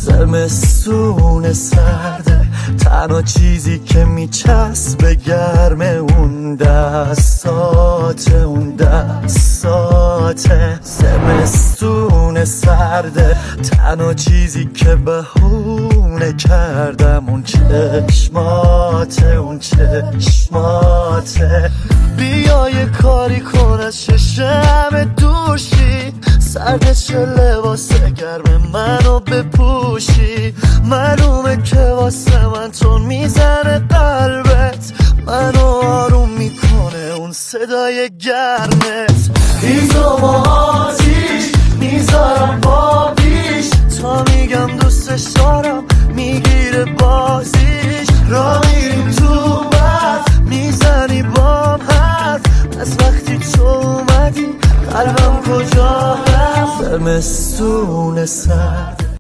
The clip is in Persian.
زمستون سرده، تنها چیزی که میچسبه گرمه اون دستاته، اون دستاته. زمستون سرده، تنها چیزی که بهونه کردم اون چشماته، اون چشماته. بیا یه کاری کن از چشم دوشی، سرده چه لباس گرم منو بپوشی. معلومه که واسه من تون میزنه قلبت، منو آروم میکنه اون صدای گرمت. هیزم و آتیش میذارم با پیش، تا میگم دوستش دارم میگیره بازیش. را میریم تو برف میزنی بام حرف، از وقتی تو اومدی قلبم کجا رفت. زمستون سرد